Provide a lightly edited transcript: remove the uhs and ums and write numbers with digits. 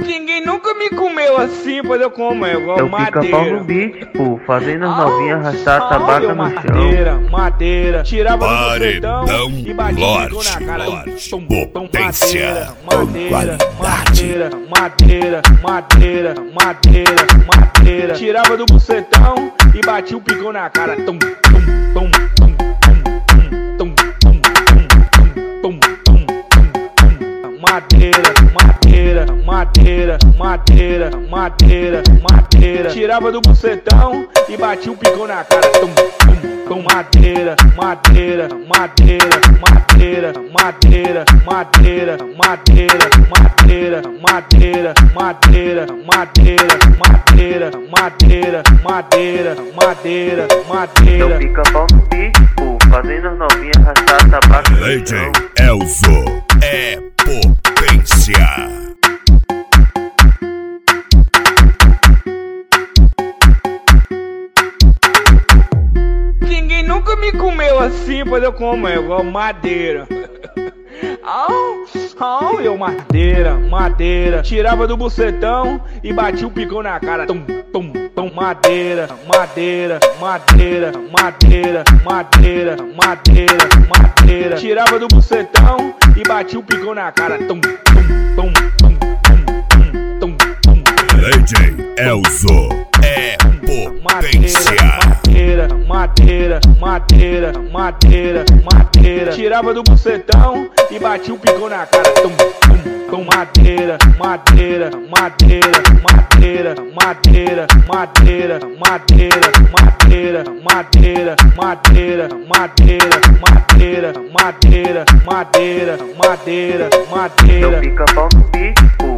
Ninguém nunca me comeu assim, pois eu como igual Eu madeira. pica-pau no beat, pô, fazendo as novinhas arrastar a tabaca no chão. Madeira, tirava do Paredão bucetão e batia o bico Lorde, na cara. Lorde, Tum, tum, potência madeira, com qualidade. madeira. Tirava do bucetão e batia o picão na cara. Tum, tum, tum, tum, tum, tum, tum, tum, tum, tum, tum, tum. Madeira. Tirava do bucetão e batia o picão na cara. Tum, tum, tum. Madeira. Eu pica-pau no beat, pô, fazendo as novinhas arrastar a tabaca no Lady chão. Elzo é potência. Ninguém nunca me comeu assim, pois eu como igual madeira. Eu madeira. Tirava do bucetão e batia o picão na cara. Tum, tum, tum. Madeira. Tirava do bucetão e batia o picão na cara. Tum, tum, tum, tum, tum, tum. Lady Elzo é potência. Madeira. Tirava do bucetão e batia o picão na cara. Tum, tum, tum. Madeira. Eu pica-pau no beat, pô,